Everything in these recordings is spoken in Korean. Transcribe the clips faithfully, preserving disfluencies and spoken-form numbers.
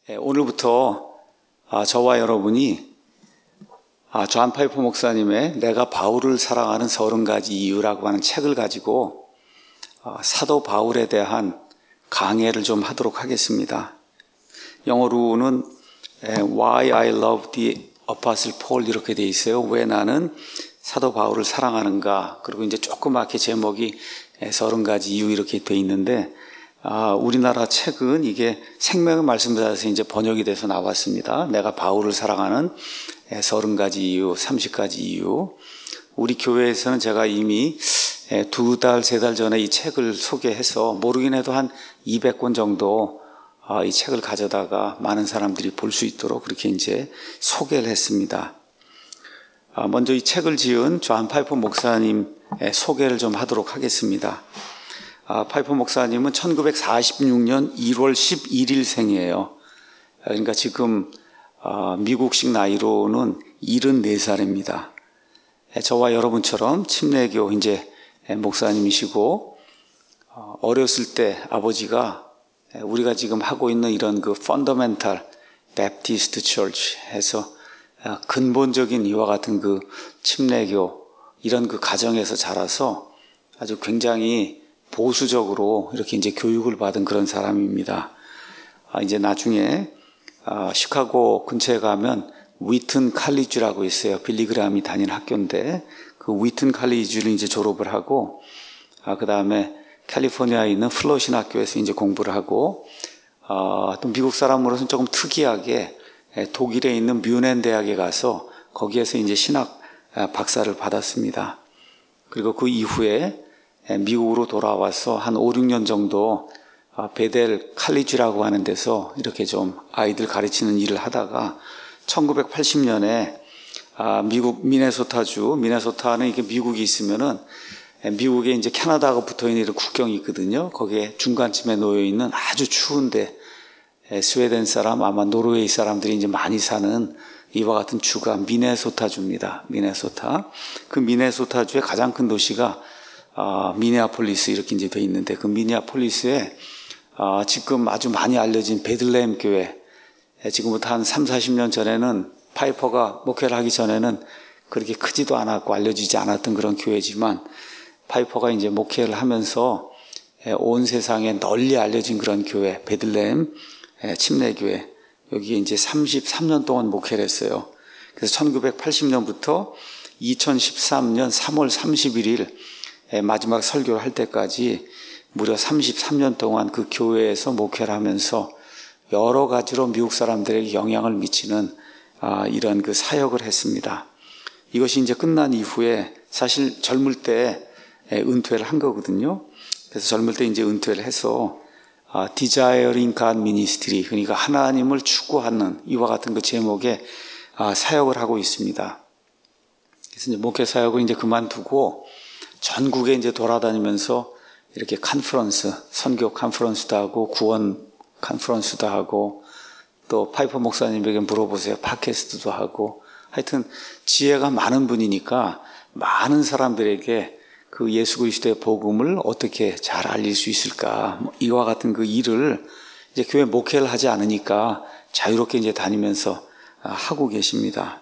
예, 오늘부터 아, 저와 여러분이 아, 존 파이퍼 목사님의 내가 바울을 사랑하는 서른 가지 이유라고 하는 책을 가지고 아, 사도 바울에 대한 강해를 좀 하도록 하겠습니다. 영어로는 Why I Love the Apostle Paul 이렇게 돼 있어요. 왜 나는 사도 바울을 사랑하는가. 그리고 이제 조그맣게 제목이 서른 가지 이유 이렇게 돼 있는데 아, 우리나라 책은 이게 생명의 말씀을 따라서 이제 번역이 돼서 나왔습니다. 내가 바울을 사랑하는 서른 가지 이유, 삼십 가지 이유. 우리 교회에서는 제가 이미 두 달, 세 달 전에 이 책을 소개해서 모르긴 해도 한 이백 권 정도 이 책을 가져다가 많은 사람들이 볼 수 있도록 그렇게 이제 소개를 했습니다. 먼저 이 책을 지은 존 파이퍼 목사님 소개를 좀 하도록 하겠습니다. 아, 파이퍼 목사님은 천구백사십육 년 일월 십일일 생이에요. 그러니까 지금 아, 미국식 나이로는 칠십사 살입니다. 저와 여러분처럼 침례교 이제 목사님이시고 어, 어렸을 때 아버지가 우리가 지금 하고 있는 이런 그 Fundamental Baptist Church 해서 근본적인 이와 같은 그 침례교 이런 그 가정에서 자라서 아주 굉장히 보수적으로 이렇게 이제 교육을 받은 그런 사람입니다. 아, 이제 나중에 아, 시카고 근처에 가면 위튼 칼리지라고 있어요. 빌리그람이 다니는 학교인데 그 위튼 칼리지를 이제 졸업을 하고 아, 그 다음에 캘리포니아에 있는 플로신 학교에서 이제 공부를 하고 아, 또 미국 사람으로서는 조금 특이하게 독일에 있는 뮌헨 대학에 가서 거기에서 이제 신학 박사를 받았습니다. 그리고 그 이후에 미국으로 돌아와서 한 오, 육 년 정도 베델 칼리지라고 하는 데서 이렇게 좀 아이들 가르치는 일을 하다가 천구백팔십 년에 미국 미네소타주, 미네소타는 이게 미국이 있으면은 미국에 이제 캐나다하고 붙어 있는 국경이 있거든요. 거기에 중간쯤에 놓여 있는 아주 추운데 스웨덴 사람, 아마 노르웨이 사람들이 이제 많이 사는 이와 같은 주가 미네소타주입니다. 미네소타. 그 미네소타주의 가장 큰 도시가 아, 미네아폴리스 이렇게 이제 돼 있는데 그 미네아폴리스에 아, 지금 아주 많이 알려진 베들레헴 교회 지금부터 한 삼, 사십 년 전에는 파이퍼가 목회를 하기 전에는 그렇게 크지도 않았고 알려지지 않았던 그런 교회지만 파이퍼가 이제 목회를 하면서 온 세상에 널리 알려진 그런 교회 베들레헴 침례교회 여기에 이제 삼십삼 년 동안 목회를 했어요. 그래서 천구백팔십 년부터 이천십삼 년 삼월 삼십일일 마지막 설교를 할 때까지 무려 삼십삼 년 동안 그 교회에서 목회를 하면서 여러 가지로 미국 사람들에게 영향을 미치는 이런 그 사역을 했습니다. 이것이 이제 끝난 이후에 사실 젊을 때 은퇴를 한 거거든요. 그래서 젊을 때 이제 은퇴를 해서 Desiring God Ministry 그러니까 하나님을 추구하는 이와 같은 그 제목의 사역을 하고 있습니다. 그래서 이제 목회 사역을 이제 그만두고 전국에 이제 돌아다니면서 이렇게 컨퍼런스, 선교 컨퍼런스도 하고 구원 컨퍼런스도 하고 또 파이퍼 목사님에게 물어보세요. 팟캐스트도 하고 하여튼 지혜가 많은 분이니까 많은 사람들에게 그 예수 그리스도의 복음을 어떻게 잘 알릴 수 있을까 이와 같은 그 일을 이제 교회 목회를 하지 않으니까 자유롭게 이제 다니면서 하고 계십니다.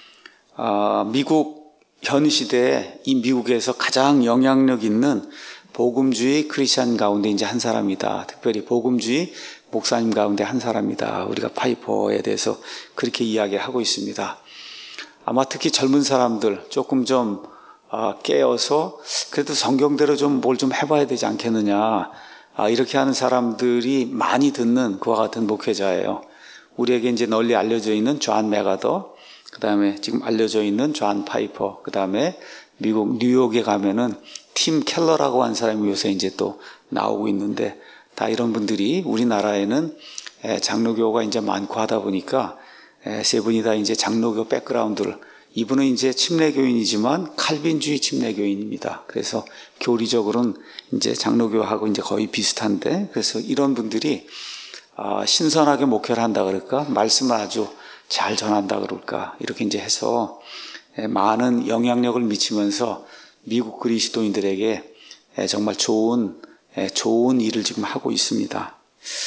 아, 미국 현 시대에 이 미국에서 가장 영향력 있는 복음주의 크리스찬 가운데 이제 한 사람이다. 특별히 복음주의 목사님 가운데 한 사람이다. 우리가 파이퍼에 대해서 그렇게 이야기를 하고 있습니다. 아마 특히 젊은 사람들 조금 좀 깨어서 그래도 성경대로 좀 뭘 좀 해봐야 되지 않겠느냐. 이렇게 하는 사람들이 많이 듣는 그와 같은 목회자예요. 우리에게 이제 널리 알려져 있는 존 맥아더, 그 다음에 지금 알려져 있는 존 파이퍼, 그 다음에 미국 뉴욕에 가면은 팀 켈러라고 하는 사람이 요새 이제 또 나오고 있는데 다 이런 분들이 우리나라에는 장로교가 이제 많고 하다 보니까 세 분이 다 이제 장로교 백그라운드를 이분은 이제 침례교인이지만 칼빈주의 침례교인입니다. 그래서 교리적으로는 이제 장로교하고 이제 거의 비슷한데 그래서 이런 분들이 아, 신선하게 목회를 한다 그럴까? 말씀을 아주 잘 전한다 그럴까? 이렇게 이제 해서 많은 영향력을 미치면서 미국 그리스도인들에게 정말 좋은, 좋은 일을 지금 하고 있습니다.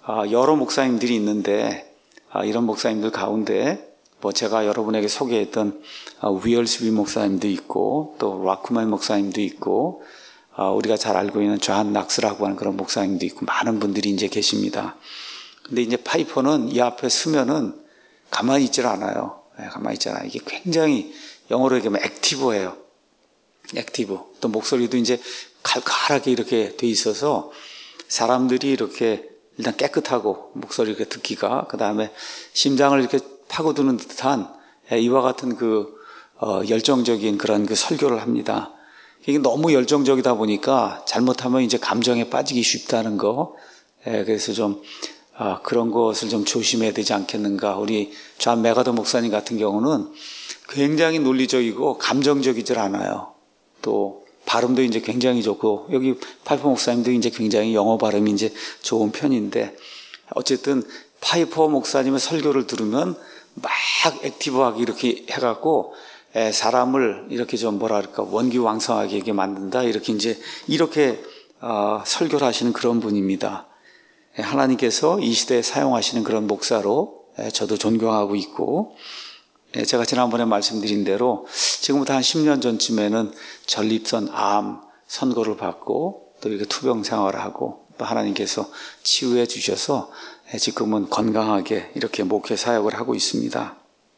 여러 목사님들이 있는데 이런 목사님들 가운데 뭐 제가 여러분에게 소개했던 위얼스비 목사님도 있고 또 라크만 목사님도 있고 우리가 잘 알고 있는 존 낙스라고 하는 그런 목사님도 있고 많은 분들이 이제 계십니다. 근데 이제 파이퍼는 이 앞에 서면은 가만히 있질 않아요. 가만히 있지 않아요. 이게 굉장히 영어로 얘기하면 액티브해요. 액티브. 또 목소리도 이제 칼칼하게 이렇게 돼 있어서 사람들이 이렇게 일단 깨끗하고 목소리 이렇게 듣기가, 그 다음에 심장을 이렇게 파고드는 듯한 이와 같은 그 어, 열정적인 그런 그 설교를 합니다. 이게 너무 열정적이다 보니까 잘못하면 이제 감정에 빠지기 쉽다는 거. 예, 그래서 좀 아, 그런 것을 좀 조심해야 되지 않겠는가. 우리 존 맥아더 목사님 같은 경우는 굉장히 논리적이고 감정적이질 않아요. 또 발음도 이제 굉장히 좋고, 여기 파이퍼 목사님도 이제 굉장히 영어 발음이 이제 좋은 편인데, 어쨌든 파이퍼 목사님의 설교를 들으면 막 액티브하게 이렇게 해갖고 에, 사람을 이렇게 좀 뭐랄까 원기왕성하게 이렇게 만든다, 이렇게 이제 이렇게 어, 설교를 하시는 그런 분입니다. 에, 하나님께서 이 시대에 사용하시는 그런 목사로 에, 저도 존경하고 있고, 예, 제가 지난번에 말씀드린 대로 지금부터 한 십 년 전쯤에는 전립선 암 선고를 받고 또 이렇게 투병 생활을 하고 또 하나님께서 치유해 주셔서 지금은 건강하게 이렇게 목회 사역을 하고 있습니다.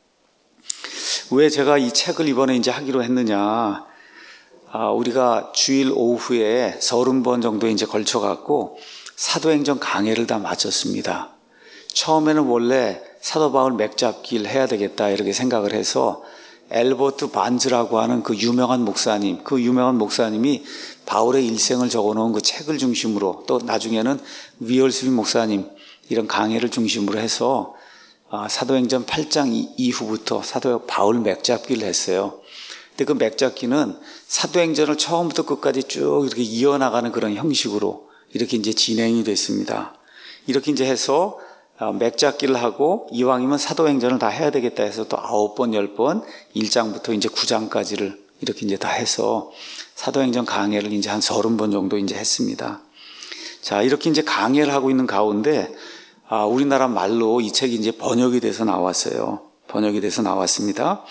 왜 제가 이 책을 이번에 이제 하기로 했느냐? 아, 우리가 주일 오후에 서른 번 정도 이제 걸쳐갖고 사도행전 강해를 다 마쳤습니다. 처음에는 원래 사도 바울 맥잡기를 해야 되겠다 이렇게 생각을 해서 엘버트 반즈라고 하는 그 유명한 목사님, 그 유명한 목사님이 바울의 일생을 적어놓은 그 책을 중심으로, 또 나중에는 위얼스비 목사님 이런 강해를 중심으로 해서 사도행전 팔 장 이후부터 사도 바울 맥잡기를 했어요. 근데 그 맥잡기는 사도행전을 처음부터 끝까지 쭉 이렇게 이어나가는 그런 형식으로 이렇게 이제 진행이 됐습니다. 이렇게 이제 해서 맥잡기를 하고 이왕이면 사도행전을 다 해야 되겠다 해서 또 아홉 번, 열 번, 일 장부터 이제 구 장까지를 이렇게 이제 다 해서 사도행전 강해를 이제 한 서른 번 정도 이제 했습니다. 자, 이렇게 이제 강해를 하고 있는 가운데, 아, 우리나라 말로 이 책이 이제 번역이 돼서 나왔어요. 번역이 돼서 나왔습니다.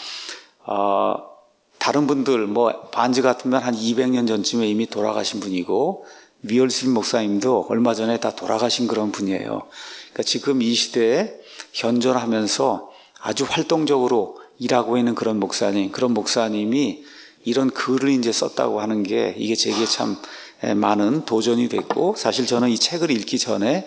아, 다른 분들, 뭐, 반즈 같으면 한 이백 년 전쯤에 이미 돌아가신 분이고, 위얼스비 목사님도 얼마 전에 다 돌아가신 그런 분이에요. 그러니까 지금 이 시대에 현존하면서 아주 활동적으로 일하고 있는 그런 목사님, 그런 목사님이 이런 글을 이제 썼다고 하는 게 이게 제게 참 많은 도전이 됐고, 사실 저는 이 책을 읽기 전에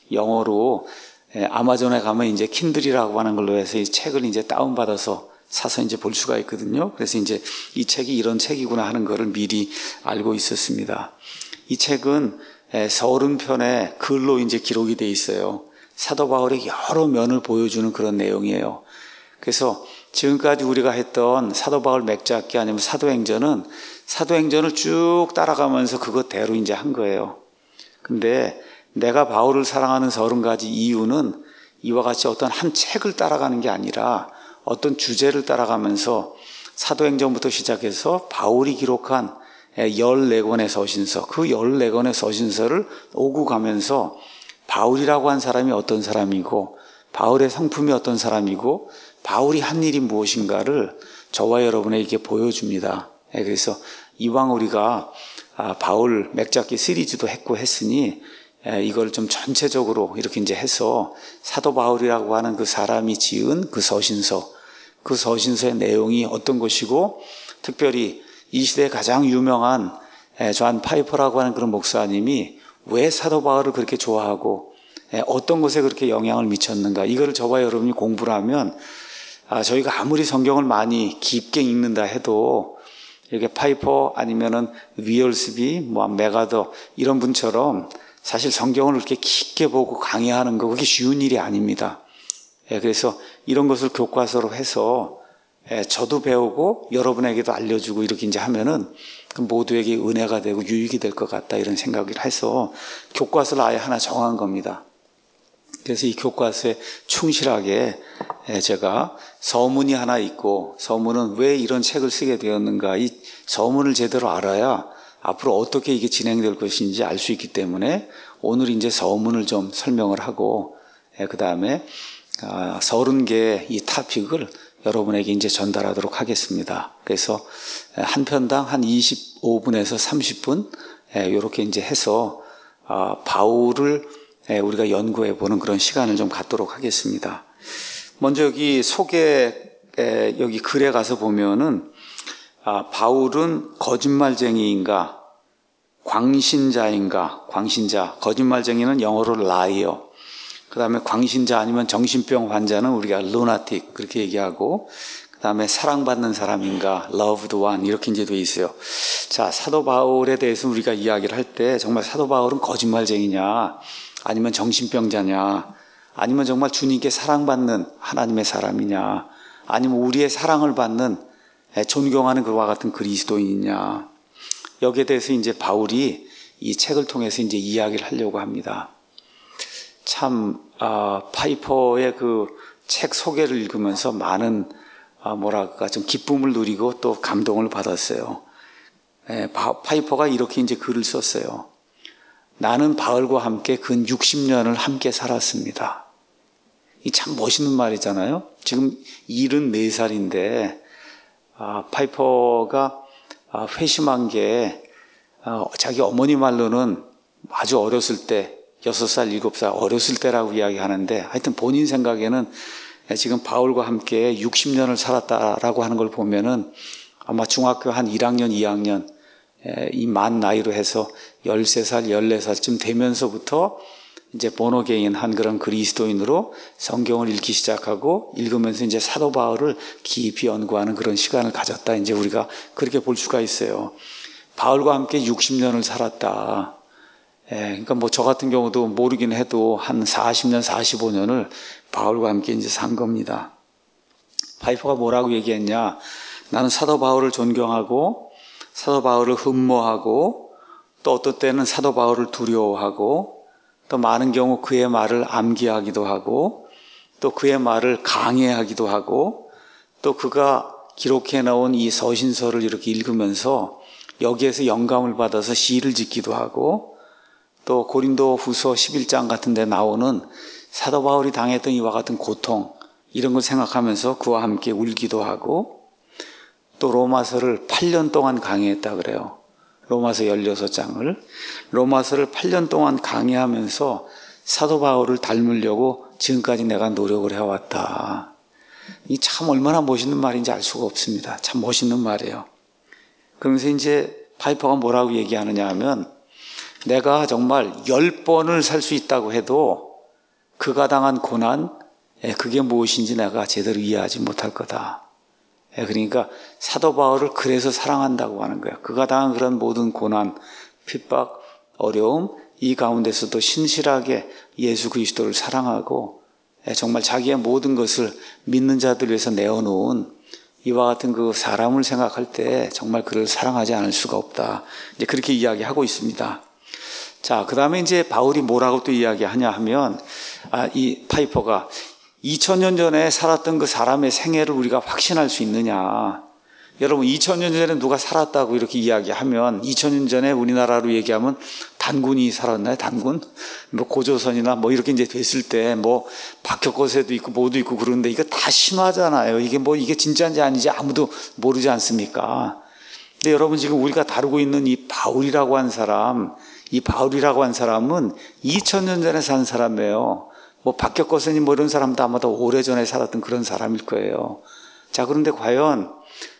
영어로 아마존에 가면 이제 킨들이라고 하는 걸로 해서 이 책을 이제 다운받아서 사서 이제 볼 수가 있거든요. 그래서 이제 이 책이 이런 책이구나 하는 거를 미리 알고 있었습니다. 이 책은 서른 편의 글로 이제 기록이 돼 있어요. 사도 바울의 여러 면을 보여주는 그런 내용이에요. 그래서 지금까지 우리가 했던 사도 바울 맥잡기 아니면 사도행전은 사도행전을 쭉 따라가면서 그것대로 이제 한 거예요. 근데 내가 바울을 사랑하는 서른 가지 이유는 이와 같이 어떤 한 책을 따라가는 게 아니라 어떤 주제를 따라가면서 사도행전부터 시작해서 바울이 기록한 열네 권의 서신서, 그 열네 권의 서신서를 오고 가면서 바울이라고 한 사람이 어떤 사람이고 바울의 성품이 어떤 사람이고 바울이 한 일이 무엇인가를 저와 여러분에게 보여줍니다. 그래서 이왕 우리가 바울 맥잡기 시리즈도 했고 했으니 이걸 좀 전체적으로 이렇게 이제 해서 사도 바울이라고 하는 그 사람이 지은 그 서신서, 그 서신서의 내용이 어떤 것이고, 특별히 이 시대에 가장 유명한 존 파이퍼라고 하는 그런 목사님이 왜 사도 바울을 그렇게 좋아하고 어떤 것에 그렇게 영향을 미쳤는가, 이거를 저와 여러분이 공부를 하면 아, 저희가 아무리 성경을 많이 깊게 읽는다 해도 이렇게 파이퍼 아니면은 위얼스비, 뭐 맥아더 이런 분처럼 사실 성경을 그렇게 깊게 보고 강의하는 거 그게 쉬운 일이 아닙니다. 예, 그래서 이런 것을 교과서로 해서 예, 저도 배우고 여러분에게도 알려주고 이렇게 이제 하면은 모두에게 은혜가 되고 유익이 될 것 같다, 이런 생각을 해서 교과서를 아예 하나 정한 겁니다. 그래서 이 교과서에 충실하게 제가 서문이 하나 있고, 서문은 왜 이런 책을 쓰게 되었는가, 이 서문을 제대로 알아야 앞으로 어떻게 이게 진행될 것인지 알 수 있기 때문에 오늘 이제 서문을 좀 설명을 하고 그 다음에 서른 개의 이 토픽을 여러분에게 이제 전달하도록 하겠습니다. 그래서 한 편당 한 이십오 분에서 삼십 분 이렇게 이제 해서 바울을 우리가 연구해 보는 그런 시간을 좀 갖도록 하겠습니다. 먼저 여기 소개 여기 글에 가서 보면은 바울은 거짓말쟁이인가 광신자인가 광신자 거짓말쟁이는 영어로 liar, 그 다음에 광신자 아니면 정신병 환자는 우리가 lunatic 그렇게 얘기하고, 그 다음에 사랑받는 사람인가 loved one 이렇게 이제 돼 있어요. 자, 사도 바울에 대해서 우리가 이야기를 할 때 정말 사도 바울은 거짓말쟁이냐 아니면 정신병자냐 아니면 정말 주님께 사랑받는 하나님의 사람이냐 아니면 우리의 사랑을 받는 존경하는 그와 같은 그리스도인이냐, 여기에 대해서 이제 바울이 이 책을 통해서 이제 이야기를 하려고 합니다. 참, 아, 파이퍼의 그 책 소개를 읽으면서 많은, 아, 뭐랄까, 좀 기쁨을 누리고 또 감동을 받았어요. 예, 바, 파이퍼가 이렇게 이제 글을 썼어요. 나는 바울과 함께 근 육십 년을 함께 살았습니다. 이 참 멋있는 말이잖아요. 지금 칠십사 살인데, 아, 파이퍼가 아, 회심한 게 아, 자기 어머니 말로는 아주 어렸을 때, 여섯 살, 일곱 살 어렸을 때라고 이야기하는데, 하여튼 본인 생각에는 지금 바울과 함께 육십 년을 살았다라고 하는 걸 보면은 아마 중학교 한 일 학년, 이 학년 이 만 나이로 해서 열세 살, 열네 살쯤 되면서부터 이제 본어게인 한 그런 그리스도인으로 성경을 읽기 시작하고 읽으면서 이제 사도 바울을 깊이 연구하는 그런 시간을 가졌다. 이제 우리가 그렇게 볼 수가 있어요. 바울과 함께 육십 년을 살았다. 예, 그러니까 뭐 저 같은 경우도 모르긴 해도 한 사십 년, 사십오 년을 바울과 함께 이제 산 겁니다. 파이퍼가 뭐라고 얘기했냐? 나는 사도 바울을 존경하고 사도 바울을 흠모하고 또 어떤 때는 사도 바울을 두려워하고 또 많은 경우 그의 말을 암기하기도 하고 또 그의 말을 강해하기도 하고 또 그가 기록해 놓은 이 서신서를 이렇게 읽으면서 여기에서 영감을 받아서 시를 짓기도 하고 또 고린도 후서 십일 장 같은 데 나오는 사도 바울이 당했던 이와 같은 고통 이런 걸 생각하면서 그와 함께 울기도 하고 또 로마서를 팔 년 동안 강의했다 그래요. 로마서 십육 장을 로마서를 팔 년 동안 강의하면서 사도 바울을 닮으려고 지금까지 내가 노력을 해왔다. 이 참 얼마나 멋있는 말인지 알 수가 없습니다. 참 멋있는 말이에요. 그러면서 이제 파이퍼가 뭐라고 얘기하느냐 하면 내가 정말 열 번을 살 수 있다고 해도 그가 당한 고난, 그게 무엇인지 내가 제대로 이해하지 못할 거다. 그러니까 사도 바울을 그래서 사랑한다고 하는 거야. 그가 당한 그런 모든 고난, 핍박, 어려움, 이 가운데서도 신실하게 예수 그리스도를 사랑하고 정말 자기의 모든 것을 믿는 자들 위해서 내어놓은 이와 같은 그 사람을 생각할 때 정말 그를 사랑하지 않을 수가 없다. 이제 그렇게 이야기하고 있습니다. 자, 그 다음에 이제 바울이 뭐라고 또 이야기하냐 하면, 아, 이 파이퍼가 이천 년 전에 살았던 그 사람의 생애를 우리가 확신할 수 있느냐. 여러분, 이천 년 전에 누가 살았다고 이렇게 이야기하면, 이천 년 전에 우리나라로 얘기하면 단군이 살았나요? 단군? 뭐 고조선이나 뭐 이렇게 이제 됐을 때 뭐 박혁거세도 있고 뭐도 있고 그러는데 이거 다 신화잖아요. 이게 뭐 이게 진짜인지 아닌지 아무도 모르지 않습니까? 근데 여러분 지금 우리가 다루고 있는 이 바울이라고 한 사람, 이 바울이라고 한 사람은 이천 년 전에 산 사람이에요. 뭐 박혁거세니 뭐 이런 사람도 아마 더 오래전에 살았던 그런 사람일 거예요. 자, 그런데 과연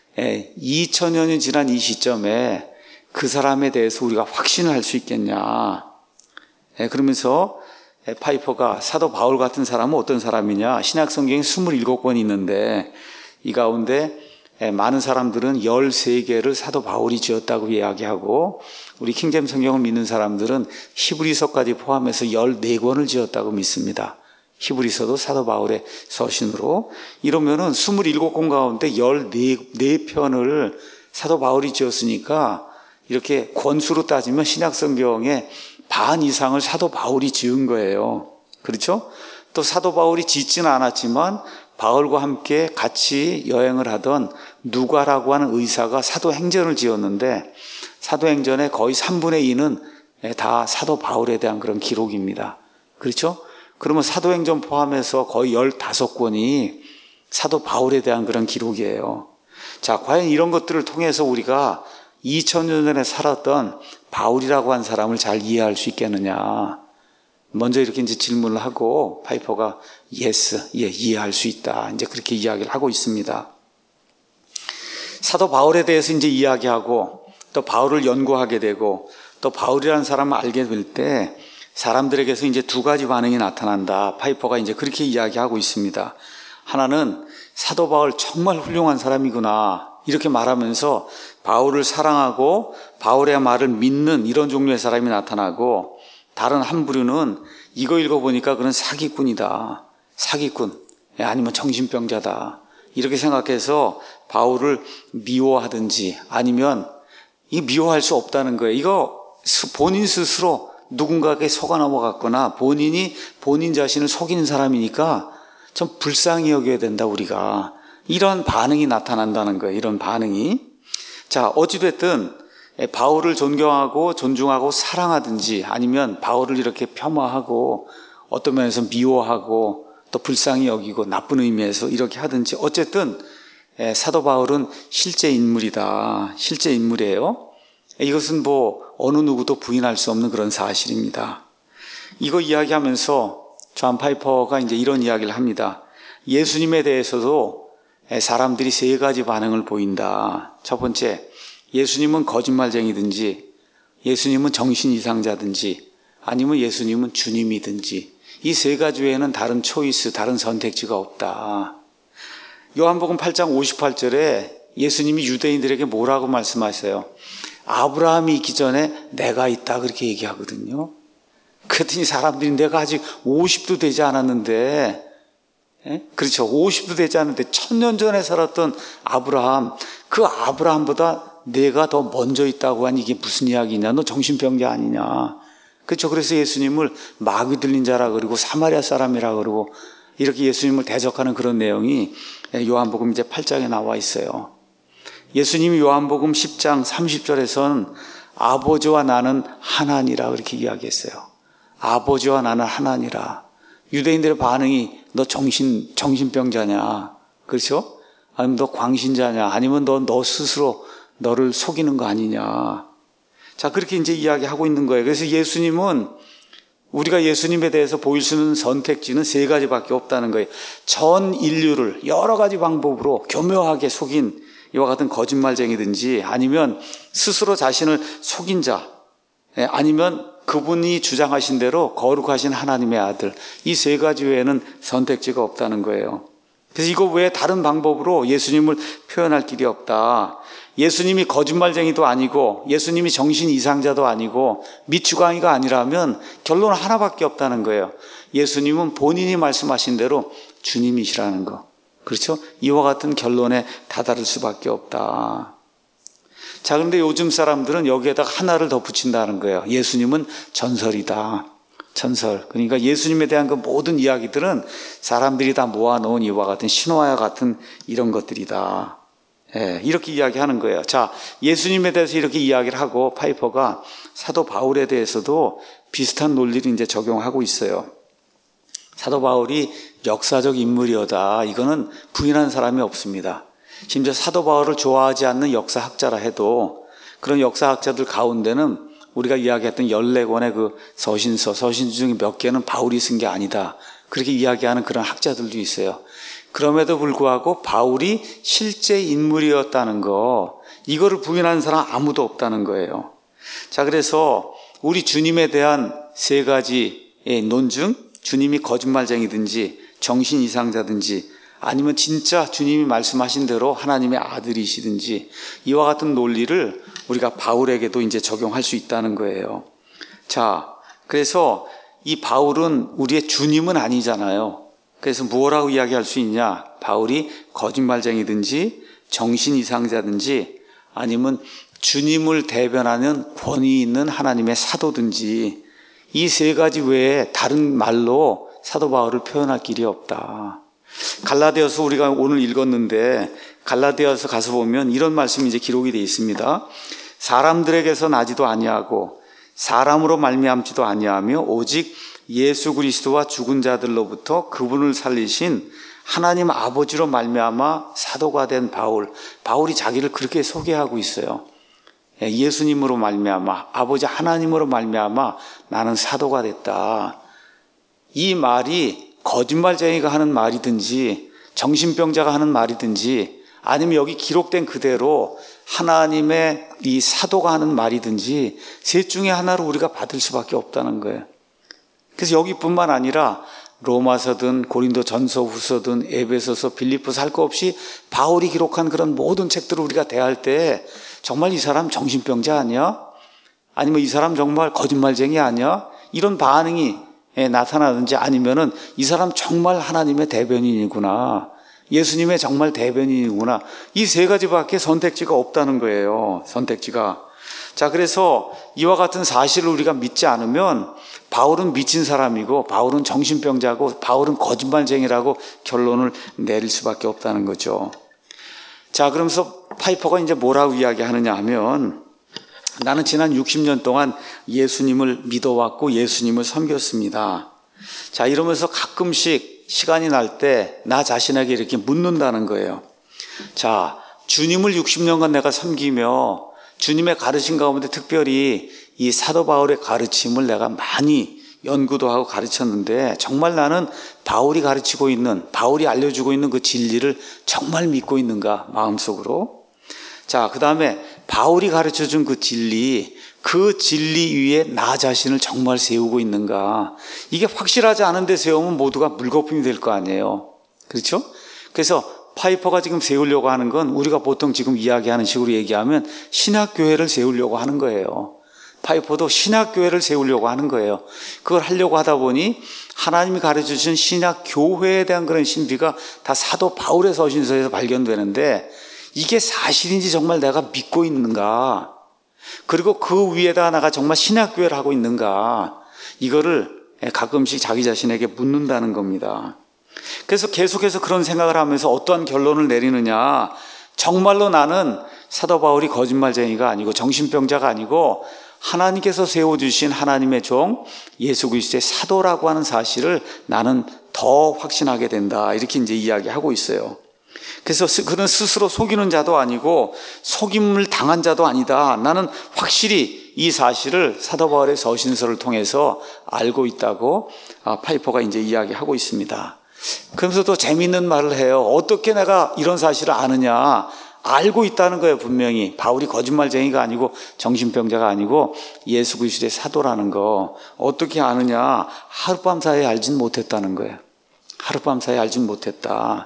이천 년이 지난 이 시점에 그 사람에 대해서 우리가 확신을 할 수 있겠냐. 그러면서 파이퍼가 사도 바울 같은 사람은 어떤 사람이냐. 신약 성경에 이십칠 권이 있는데 이 가운데 많은 사람들은 십삼 개를 사도 바울이 지었다고 이야기하고 우리 킹제임 성경을 믿는 사람들은 히브리서까지 포함해서 십사 권을 지었다고 믿습니다. 히브리서도 사도 바울의 서신으로. 이러면은 이십칠 권 가운데 십사 편을 사도 바울이 지었으니까 이렇게 권수로 따지면 신약 성경의 반 이상을 사도 바울이 지은 거예요. 그렇죠? 또 사도 바울이 짓지는 않았지만 바울과 함께 같이 여행을 하던 누가라고 하는 의사가 사도행전을 지었는데 사도행전의 거의 삼분의 이는 다 사도 바울에 대한 그런 기록입니다. 그렇죠? 그러면 사도행전 포함해서 거의 열다섯 권이 사도 바울에 대한 그런 기록이에요. 자, 과연 이런 것들을 통해서 우리가 이천 년 전에 살았던 바울이라고 한 사람을 잘 이해할 수 있겠느냐. 먼저 이렇게 이제 질문을 하고 파이퍼가 예스, 예, 이해할 수 있다. 이제 그렇게 이야기를 하고 있습니다. 사도 바울에 대해서 이제 이야기하고 또 바울을 연구하게 되고 또 바울이라는 사람을 알게 될 때 사람들에게서 이제 두 가지 반응이 나타난다. 파이퍼가 이제 그렇게 이야기하고 있습니다. 하나는 사도 바울 정말 훌륭한 사람이구나. 이렇게 말하면서 바울을 사랑하고 바울의 말을 믿는 이런 종류의 사람이 나타나고, 다른 한 부류는 이거 읽어보니까 그런 사기꾼이다. 사기꾼. 아니면 정신병자다. 이렇게 생각해서 바울을 미워하든지 아니면 이 미워할 수 없다는 거예요. 이거 본인 스스로 누군가에게 속아 넘어갔거나 본인이 본인 자신을 속이는 사람이니까 좀 불쌍히 여겨야 된다, 우리가. 이런 반응이 나타난다는 거예요. 이런 반응이. 자, 어찌됐든 바울을 존경하고 존중하고 사랑하든지 아니면 바울을 이렇게 폄하하고 어떤 면에서 미워하고 또 불쌍히 여기고 나쁜 의미에서 이렇게 하든지, 어쨌든 사도 바울은 실제 인물이다. 실제 인물이에요. 이것은 뭐 어느 누구도 부인할 수 없는 그런 사실입니다. 이거 이야기하면서 존 파이퍼가 이제 이런 이야기를 합니다. 예수님에 대해서도 사람들이 세 가지 반응을 보인다. 첫 번째, 예수님은 거짓말쟁이든지 예수님은 정신 이상자든지 아니면 예수님은 주님이든지 이 세 가지 외에는 다른 초이스, 다른 선택지가 없다. 요한복음 팔 장 오십팔 절에 예수님이 유대인들에게 뭐라고 말씀하세요? 아브라함이 있기 전에 내가 있다, 그렇게 얘기하거든요. 그랬더니 사람들이 내가 아직 오십도 되지 않았는데, 예? 그렇죠. 오십도 되지 않았는데 천년 전에 살았던 아브라함, 그 아브라함보다 내가 더 먼저 있다고 하니 이게 무슨 이야기냐? 너 정신병자 아니냐? 그렇죠. 그래서 예수님을 마귀 들린 자라 그러고 사마리아 사람이라 그러고 이렇게 예수님을 대적하는 그런 내용이 요한복음 이제 팔 장에 나와 있어요. 예수님이 요한복음 십 장 삼십 절에서는 아버지와 나는 하나니라 그렇게 이야기했어요. 아버지와 나는 하나니라. 유대인들의 반응이 너 정신, 정신병자냐? 그렇죠? 아니면 너 광신자냐? 아니면 너, 너 스스로 너를 속이는 거 아니냐? 자, 그렇게 이제 이야기하고 있는 거예요. 그래서 예수님은, 우리가 예수님에 대해서 보일 수 있는 선택지는 세 가지밖에 없다는 거예요. 전 인류를 여러 가지 방법으로 교묘하게 속인 이와 같은 거짓말쟁이든지 아니면 스스로 자신을 속인 자, 아니면 그분이 주장하신 대로 거룩하신 하나님의 아들, 이 세 가지 외에는 선택지가 없다는 거예요. 그래서 이거 외에 다른 방법으로 예수님을 표현할 길이 없다. 예수님이 거짓말쟁이도 아니고 예수님이 정신 이상자도 아니고 미추광이가 아니라면 결론은 하나밖에 없다는 거예요. 예수님은 본인이 말씀하신 대로 주님이시라는 거. 그렇죠? 이와 같은 결론에 다다를 수밖에 없다. 자, 그런데 요즘 사람들은 여기에다가 하나를 더 붙인다는 거예요. 예수님은 전설이다. 전설. 그러니까 예수님에 대한 그 모든 이야기들은 사람들이 다 모아놓은 이와 같은 신화와 같은 이런 것들이다. 예, 이렇게 이야기하는 거예요. 자, 예수님에 대해서 이렇게 이야기를 하고 파이퍼가 사도 바울에 대해서도 비슷한 논리를 이제 적용하고 있어요. 사도 바울이 역사적 인물이었다. 이거는 부인한 사람이 없습니다. 심지어 사도 바울을 좋아하지 않는 역사학자라 해도 그런 역사학자들 가운데는 우리가 이야기했던 열네 권의 그 서신서, 서신서 중에 몇 개는 바울이 쓴 게 아니다. 그렇게 이야기하는 그런 학자들도 있어요. 그럼에도 불구하고 바울이 실제 인물이었다는 거, 이거를 부인하는 사람 아무도 없다는 거예요. 자, 그래서 우리 주님에 대한 세 가지의 논증, 주님이 거짓말쟁이든지 정신 이상자든지 아니면 진짜 주님이 말씀하신 대로 하나님의 아들이시든지 이와 같은 논리를 우리가 바울에게도 이제 적용할 수 있다는 거예요. 자, 그래서 이 바울은 우리의 주님은 아니잖아요. 그래서 뭐라고 이야기할 수 있냐? 바울이 거짓말쟁이든지 정신 이상자든지 아니면 주님을 대변하는 권위 있는 하나님의 사도든지 이 세 가지 외에 다른 말로 사도 바울을 표현할 길이 없다. 갈라디아서 우리가 오늘 읽었는데 갈라디아서 가서 보면 이런 말씀이 이제 기록이 되어 있습니다. 사람들에게서 나지도 아니하고 사람으로 말미암지도 아니하며 오직 예수 그리스도와 죽은 자들로부터 그분을 살리신 하나님 아버지로 말미암아 사도가 된 바울. 바울이 자기를 그렇게 소개하고 있어요. 예수님으로 말미암아, 아버지 하나님으로 말미암아 나는 사도가 됐다. 이 말이 거짓말쟁이가 하는 말이든지 정신병자가 하는 말이든지 아니면 여기 기록된 그대로 하나님의 이 사도가 하는 말이든지 셋 중에 하나를 우리가 받을 수밖에 없다는 거예요. 그래서 여기뿐만 아니라 로마서든 고린도 전서 후서든 에베소서 빌립보서 할 거 없이 바울이 기록한 그런 모든 책들을 우리가 대할 때 정말 이 사람 정신병자 아니야? 아니면 이 사람 정말 거짓말쟁이 아니야? 이런 반응이 나타나든지 아니면은 이 사람 정말 하나님의 대변인이구나. 예수님의 정말 대변인이구나. 이 세 가지밖에 선택지가 없다는 거예요. 선택지가. 자, 그래서 이와 같은 사실을 우리가 믿지 않으면 바울은 미친 사람이고 바울은 정신병자고 바울은 거짓말쟁이라고 결론을 내릴 수밖에 없다는 거죠. 자, 그러면서 파이퍼가 이제 뭐라고 이야기하느냐 하면 나는 지난 육십 년 동안 예수님을 믿어왔고 예수님을 섬겼습니다. 자, 이러면서 가끔씩 시간이 날 때 나 자신에게 이렇게 묻는다는 거예요. 자, 주님을 육십 년간 내가 섬기며 주님의 가르침 가운데 특별히 이 사도 바울의 가르침을 내가 많이 연구도 하고 가르쳤는데 정말 나는 바울이 가르치고 있는, 바울이 알려주고 있는 그 진리를 정말 믿고 있는가 마음속으로. 자, 그 다음에 바울이 가르쳐준 그 진리, 그 진리 위에 나 자신을 정말 세우고 있는가. 이게 확실하지 않은 데 세우면 모두가 물거품이 될 거 아니에요. 그렇죠? 그래서 파이퍼가 지금 세우려고 하는 건 우리가 보통 지금 이야기하는 식으로 얘기하면 신학교회를 세우려고 하는 거예요. 파이퍼도 신학교회를 세우려고 하는 거예요. 그걸 하려고 하다 보니 하나님이 가르쳐주신 신학교회에 대한 그런 신비가 다 사도 바울의 서신서에서 발견되는데 이게 사실인지 정말 내가 믿고 있는가, 그리고 그 위에다 내가 정말 신학교회를 하고 있는가, 이거를 가끔씩 자기 자신에게 묻는다는 겁니다. 그래서 계속해서 그런 생각을 하면서 어떠한 결론을 내리느냐, 정말로 나는 사도 바울이 거짓말쟁이가 아니고 정신병자가 아니고 하나님께서 세워주신 하나님의 종 예수 그리스도의 사도라고 하는 사실을 나는 더 확신하게 된다, 이렇게 이제 이야기하고 있어요. 그래서 그는 스스로 속이는 자도 아니고 속임을 당한 자도 아니다. 나는 확실히 이 사실을 사도 바울의 서신서를 통해서 알고 있다고 파이퍼가 이제 이야기하고 있습니다. 그러면서 또 재미있는 말을 해요. 어떻게 내가 이런 사실을 아느냐. 알고 있다는 거예요. 분명히 바울이 거짓말쟁이가 아니고 정신병자가 아니고 예수 그리스도의 사도라는 거 어떻게 아느냐. 하룻밤 사이에 알진 못했다는 거예요. 하룻밤 사이에 알진 못했다.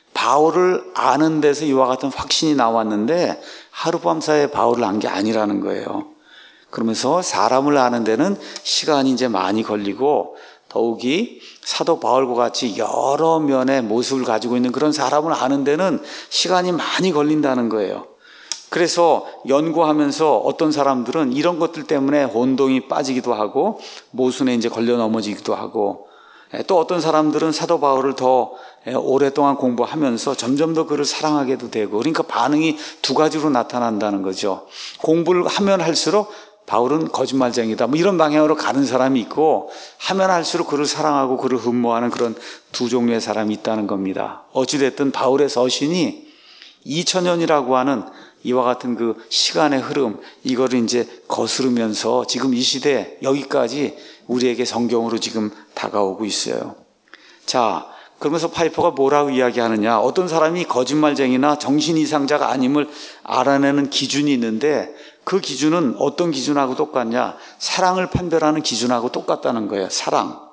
바울을 아는 데서 이와 같은 확신이 나왔는데 하룻밤 사이에 바울을 안 게 아니라는 거예요. 그러면서 사람을 아는 데는 시간이 이제 많이 걸리고 더욱이 사도 바울과 같이 여러 면의 모습을 가지고 있는 그런 사람을 아는 데는 시간이 많이 걸린다는 거예요. 그래서 연구하면서 어떤 사람들은 이런 것들 때문에 혼동이 빠지기도 하고 모순에 이제 걸려 넘어지기도 하고, 또 어떤 사람들은 사도 바울을 더 오랫동안 공부하면서 점점 더 그를 사랑하게도 되고, 그러니까 반응이 두 가지로 나타난다는 거죠. 공부를 하면 할수록 바울은 거짓말쟁이다, 뭐 이런 방향으로 가는 사람이 있고, 하면 할수록 그를 사랑하고 그를 흠모하는 그런 두 종류의 사람이 있다는 겁니다. 어찌됐든 바울의 서신이 이천 년이라고 하는 이와 같은 그 시간의 흐름, 이거를 이제 거스르면서 지금 이 시대 여기까지 우리에게 성경으로 지금 다가오고 있어요. 자, 그러면서 파이퍼가 뭐라고 이야기하느냐, 어떤 사람이 거짓말쟁이나 정신 이상자가 아님을 알아내는 기준이 있는데 그 기준은 어떤 기준하고 똑같냐, 사랑을 판별하는 기준하고 똑같다는 거예요. 사랑.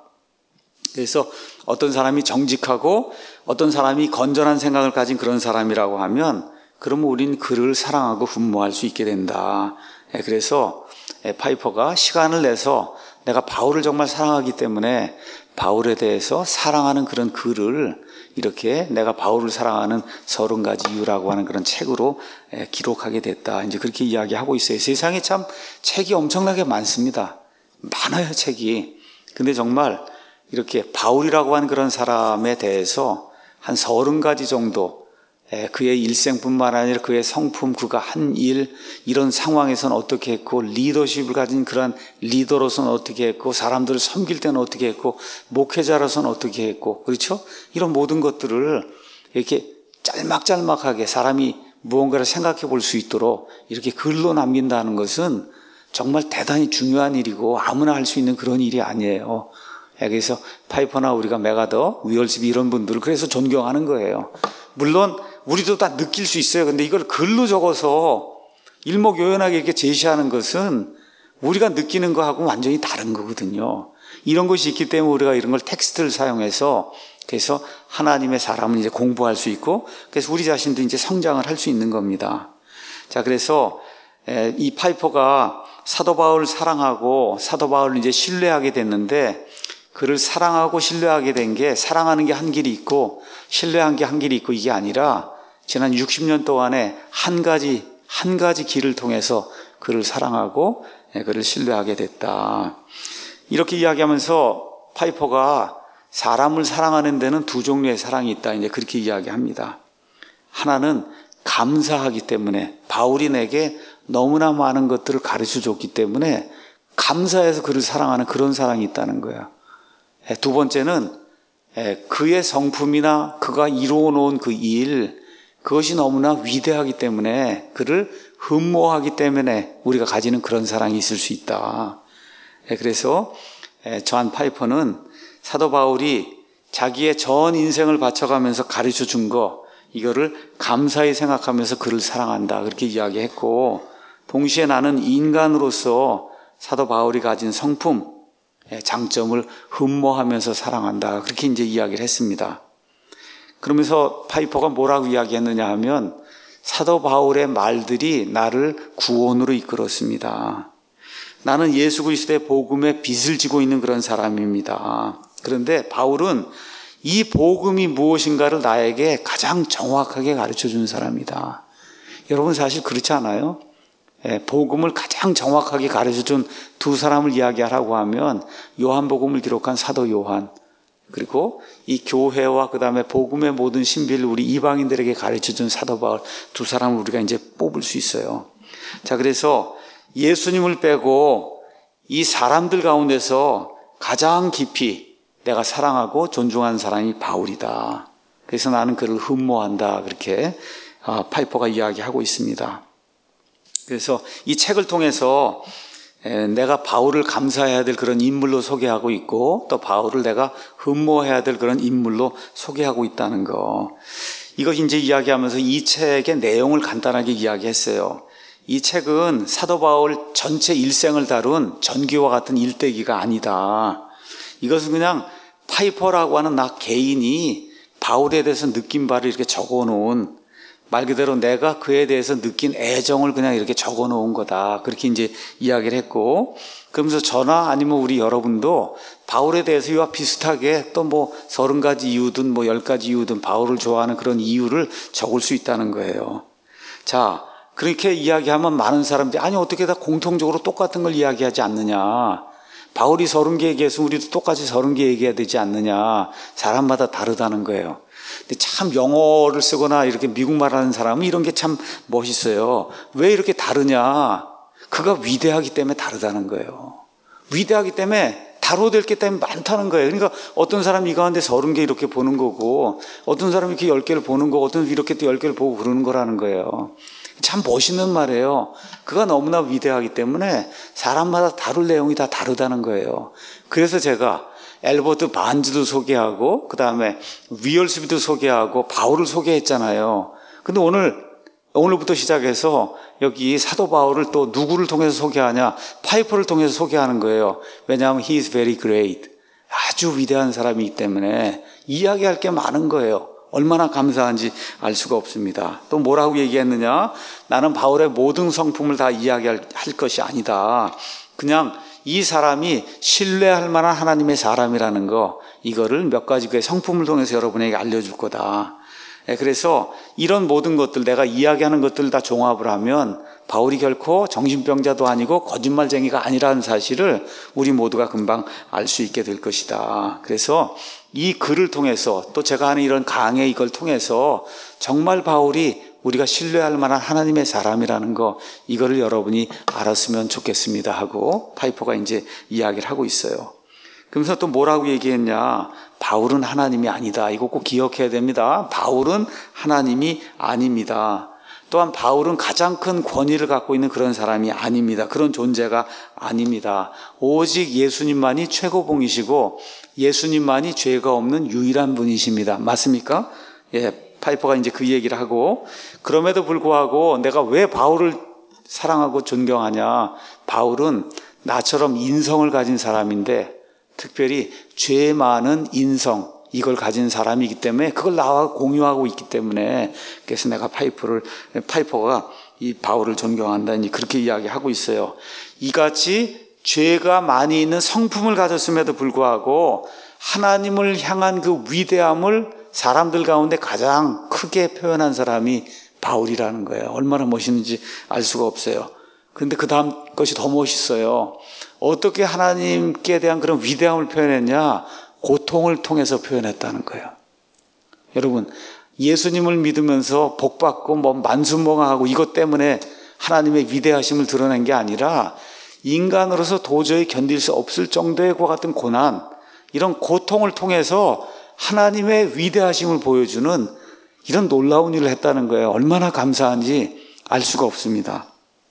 그래서 어떤 사람이 정직하고 어떤 사람이 건전한 생각을 가진 그런 사람이라고 하면 그러면 우린 그를 사랑하고 흠모할 수 있게 된다. 그래서 파이퍼가 시간을 내서 내가 바울을 정말 사랑하기 때문에 바울에 대해서 사랑하는 그런 글을 이렇게 내가 바울을 사랑하는 서른 가지 이유라고 하는 그런 책으로 기록하게 됐다. 이제 그렇게 이야기하고 있어요. 세상에 참 책이 엄청나게 많습니다. 많아요, 책이. 근데 정말 이렇게 바울이라고 하는 그런 사람에 대해서 한 서른 가지 정도 그의 일생뿐만 아니라 그의 성품, 그가 한 일, 이런 상황에서는 어떻게 했고, 리더십을 가진 그런 리더로서는 어떻게 했고, 사람들을 섬길 때는 어떻게 했고, 목회자로서는 어떻게 했고, 그렇죠? 이런 모든 것들을 이렇게 짤막짤막하게 사람이 무언가를 생각해 볼 수 있도록 이렇게 글로 남긴다는 것은 정말 대단히 중요한 일이고 아무나 할 수 있는 그런 일이 아니에요. 그래서 파이퍼나 우리가 메가더, 위얼스비 이런 분들을 그래서 존경하는 거예요. 물론 우리도 다 느낄 수 있어요. 근데 이걸 글로 적어서 일목요연하게 이렇게 제시하는 것은 우리가 느끼는 거하고 완전히 다른 거거든요. 이런 것이 있기 때문에 우리가 이런 걸 텍스트를 사용해서 그래서 하나님의 사람을 이제 공부할 수 있고 그래서 우리 자신도 이제 성장을 할 수 있는 겁니다. 자, 그래서 이 파이퍼가 사도 바울을 사랑하고 사도 바울을 이제 신뢰하게 됐는데 그를 사랑하고 신뢰하게 된 게 사랑하는 게 한 길이 있고 신뢰한 게 한 길이 있고 이게 아니라 지난 육십 년 동안에 한 가지 한 가지 길을 통해서 그를 사랑하고 그를 신뢰하게 됐다. 이렇게 이야기하면서 파이퍼가 사람을 사랑하는 데는 두 종류의 사랑이 있다. 이제 그렇게 이야기합니다. 하나는 감사하기 때문에 바울이 내게 너무나 많은 것들을 가르쳐 줬기 때문에 감사해서 그를 사랑하는 그런 사랑이 있다는 거야. 두 번째는 그의 성품이나 그가 이루어 놓은 그 일, 그것이 너무나 위대하기 때문에 그를 흠모하기 때문에 우리가 가지는 그런 사랑이 있을 수 있다. 그래서 존 파이퍼는 사도 바울이 자기의 전 인생을 바쳐가면서 가르쳐 준 거, 이거를 감사히 생각하면서 그를 사랑한다. 그렇게 이야기했고, 동시에 나는 인간으로서 사도 바울이 가진 성품, 장점을 흠모하면서 사랑한다. 그렇게 이제 이야기를 했습니다. 그러면서 파이퍼가 뭐라고 이야기했느냐 하면 사도 바울의 말들이 나를 구원으로 이끌었습니다. 나는 예수 그리스도의 복음에 빚을 지고 있는 그런 사람입니다. 그런데 바울은 이 복음이 무엇인가를 나에게 가장 정확하게 가르쳐 준 사람이다. 여러분 사실 그렇지 않아요? 복음을 가장 정확하게 가르쳐준 두 사람을 이야기하라고 하면 요한복음을 기록한 사도 요한, 그리고 이 교회와 그 다음에 복음의 모든 신비를 우리 이방인들에게 가르쳐준 사도 바울, 두 사람을 우리가 이제 뽑을 수 있어요. 자, 그래서 예수님을 빼고 이 사람들 가운데서 가장 깊이 내가 사랑하고 존중하는 사람이 바울이다. 그래서 나는 그를 흠모한다. 그렇게 파이퍼가 이야기하고 있습니다. 그래서 이 책을 통해서 내가 바울을 감사해야 될 그런 인물로 소개하고 있고 또 바울을 내가 흠모해야 될 그런 인물로 소개하고 있다는 거. 이것 이제 이야기하면서 이 책의 내용을 간단하게 이야기했어요. 이 책은 사도 바울 전체 일생을 다룬 전기와 같은 일대기가 아니다. 이것은 그냥 파이퍼라고 하는 나 개인이 바울에 대해서 느낀 바를 이렇게 적어놓은 말 그대로 내가 그에 대해서 느낀 애정을 그냥 이렇게 적어 놓은 거다. 그렇게 이제 이야기를 했고, 그러면서 저나 아니면 우리 여러분도 바울에 대해서 이와 비슷하게 또 뭐 서른 가지 이유든 뭐 열 가지 이유든 바울을 좋아하는 그런 이유를 적을 수 있다는 거예요. 자, 그렇게 이야기하면 많은 사람들이 아니 어떻게 다 공통적으로 똑같은 걸 이야기하지 않느냐. 바울이 서른 개 얘기해서 우리도 똑같이 서른 개 얘기해야 되지 않느냐. 사람마다 다르다는 거예요. 근데 참 영어를 쓰거나 이렇게 미국말 하는 사람은 이런 게 참 멋있어요. 왜 이렇게 다르냐? 그가 위대하기 때문에 다르다는 거예요. 위대하기 때문에 다뤄야 될 게 때문에 많다는 거예요. 그러니까 어떤 사람이 이 가운데 서른 개 이렇게 보는 거고 어떤 사람이 이렇게 열 개를 보는 거고 어떤 이렇게 또 열 개를 보고 그러는 거라는 거예요. 참 멋있는 말이에요. 그가 너무나 위대하기 때문에 사람마다 다룰 내용이 다 다르다는 거예요. 그래서 제가 엘버트 반즈도 소개하고 그 다음에 위얼스비도 소개하고 바울을 소개했잖아요. 근데 오늘 오늘부터 시작해서 여기 사도 바울을 또 누구를 통해서 소개하냐? 파이퍼를 통해서 소개하는 거예요. 왜냐하면 he is very great. 아주 위대한 사람이기 때문에 이야기할 게 많은 거예요. 얼마나 감사한지 알 수가 없습니다. 또 뭐라고 얘기했느냐? 나는 바울의 모든 성품을 다 이야기할 할 것이 아니다. 그냥 이 사람이 신뢰할 만한 하나님의 사람이라는 거, 이거를 몇 가지 그의 성품을 통해서 여러분에게 알려줄 거다. 그래서 이런 모든 것들, 내가 이야기하는 것들 다 종합을 하면 바울이 결코 정신병자도 아니고 거짓말쟁이가 아니라는 사실을 우리 모두가 금방 알 수 있게 될 것이다. 그래서 이 글을 통해서, 또 제가 하는 이런 강의 이걸 통해서 정말 바울이 우리가 신뢰할 만한 하나님의 사람이라는 거, 이거를 여러분이 알았으면 좋겠습니다 하고 파이퍼가 이제 이야기를 하고 있어요. 그러면서 또 뭐라고 얘기했냐? 바울은 하나님이 아니다. 이거 꼭 기억해야 됩니다. 바울은 하나님이 아닙니다. 또한 바울은 가장 큰 권위를 갖고 있는 그런 사람이 아닙니다. 그런 존재가 아닙니다. 오직 예수님만이 최고봉이시고 예수님만이 죄가 없는 유일한 분이십니다. 맞습니까? 예, 파이퍼가 이제 그 얘기를 하고, 그럼에도 불구하고 내가 왜 바울을 사랑하고 존경하냐? 바울은 나처럼 인성을 가진 사람인데, 특별히 죄 많은 인성, 이걸 가진 사람이기 때문에 그걸 나와 공유하고 있기 때문에, 그래서 내가 파이퍼를, 파이퍼가 이 바울을 존경한다, 그렇게 이야기하고 있어요. 이같이 죄가 많이 있는 성품을 가졌음에도 불구하고 하나님을 향한 그 위대함을 사람들 가운데 가장 크게 표현한 사람이 바울이라는 거예요. 얼마나 멋있는지 알 수가 없어요. 그런데 그 다음 것이 더 멋있어요. 어떻게 하나님께 대한 그런 위대함을 표현했냐? 고통을 통해서 표현했다는 거예요. 여러분, 예수님을 믿으면서 복받고 뭐 만수무강하고 이것 때문에 하나님의 위대하심을 드러낸 게 아니라 인간으로서 도저히 견딜 수 없을 정도의 그와 같은 고난, 이런 고통을 통해서 하나님의 위대하심을 보여주는 이런 놀라운 일을 했다는 거예요. 얼마나 감사한지 알 수가 없습니다.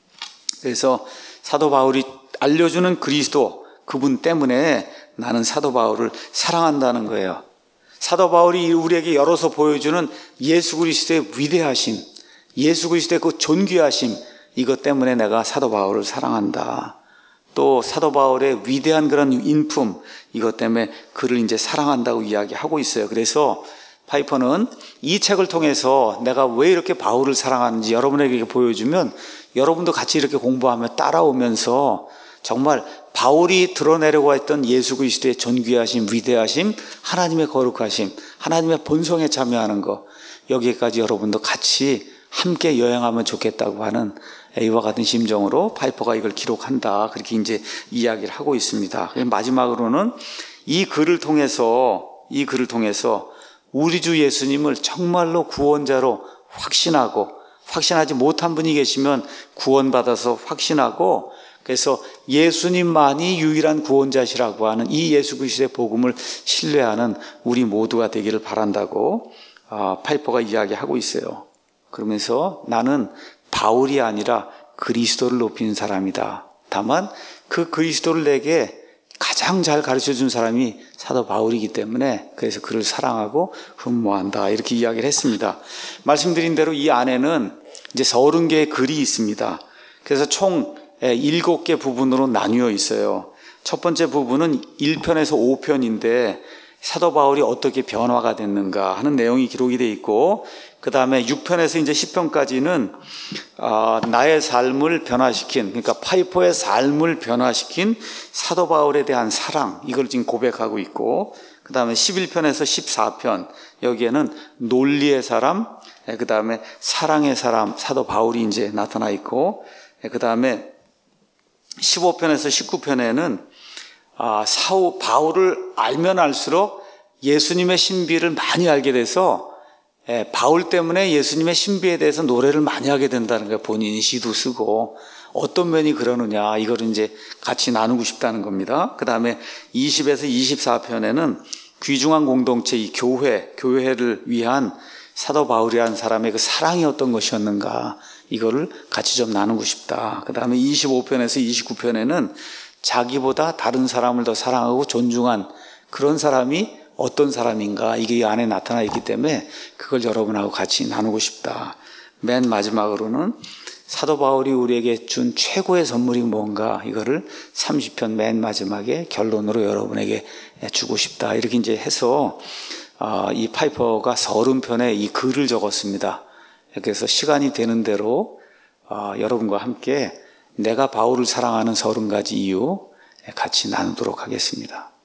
그래서 사도 바울이 알려주는 그리스도, 그분 때문에 나는 사도 바울을 사랑한다는 거예요. 사도 바울이 우리에게 열어서 보여주는 예수 그리스도의 위대하심, 예수 그리스도의 그 존귀하심, 이것 때문에 내가 사도 바울을 사랑한다. 또 사도 바울의 위대한 그런 인품, 이것 때문에 그를 이제 사랑한다고 이야기하고 있어요. 그래서 파이퍼는 이 책을 통해서 내가 왜 이렇게 바울을 사랑하는지 여러분에게 보여주면 여러분도 같이 이렇게 공부하며 따라오면서 정말 바울이 드러내려고 했던 예수 그리스도의 존귀하심, 위대하심, 하나님의 거룩하심, 하나님의 본성에 참여하는 것, 여기까지 여러분도 같이 함께 여행하면 좋겠다고 하는 이와 같은 심정으로 파이퍼가 이걸 기록한다, 그렇게 이제 이야기를 하고 있습니다. 마지막으로는 이 글을 통해서 이 글을 통해서 우리 주 예수님을 정말로 구원자로 확신하고, 확신하지 못한 분이 계시면 구원받아서 확신하고, 그래서 예수님만이 유일한 구원자시라고 하는 이 예수 그리스도의 복음을 신뢰하는 우리 모두가 되기를 바란다고 파이퍼가 이야기하고 있어요. 그러면서 나는 바울이 아니라 그리스도를 높이는 사람이다. 다만 그 그리스도를 내게 가장 잘 가르쳐준 사람이 사도 바울이기 때문에 그래서 그를 사랑하고 흠모한다, 이렇게 이야기를 했습니다. 말씀드린 대로 이 안에는 이제 서른 개의 글이 있습니다. 그래서 총 일곱 개 부분으로 나뉘어 있어요. 첫 번째 부분은 일 편에서 오 편인데 사도 바울이 어떻게 변화가 됐는가 하는 내용이 기록이 되어 있고, 그 다음에 육 편에서 이제 십 편까지는 어, 나의 삶을 변화시킨, 그러니까 파이퍼의 삶을 변화시킨 사도 바울에 대한 사랑, 이걸 지금 고백하고 있고, 그 다음에 십일 편에서 십사 편, 여기에는 논리의 사람, 그 다음에 사랑의 사람, 사도 바울이 이제 나타나 있고, 그 다음에 십오 편에서 십구 편에는 아, 사우 바울을 알면 알수록 예수님의 신비를 많이 알게 돼서 예, 바울 때문에 예수님의 신비에 대해서 노래를 많이 하게 된다는 거예요. 본인이 시도 쓰고 어떤 면이 그러느냐, 이걸 이제 같이 나누고 싶다는 겁니다. 그 다음에 이십에서 이십사 편에는 귀중한 공동체, 이 교회, 교회를 위한 사도 바울이라는 사람의 그 사랑이 어떤 것이었는가, 이거를 같이 좀 나누고 싶다. 그 다음에 이십오 편에서 이십구 편에는 자기보다 다른 사람을 더 사랑하고 존중한 그런 사람이 어떤 사람인가, 이게 이 안에 나타나 있기 때문에 그걸 여러분하고 같이 나누고 싶다. 맨 마지막으로는 사도 바울이 우리에게 준 최고의 선물이 뭔가, 이거를 삼십 편 맨 마지막에 결론으로 여러분에게 주고 싶다, 이렇게 이제 해서 이 파이퍼가 서른 편에 이 글을 적었습니다. 그래서 시간이 되는 대로 여러분과 함께 내가 바울을 사랑하는 서른 가지 이유 같이 나누도록 하겠습니다.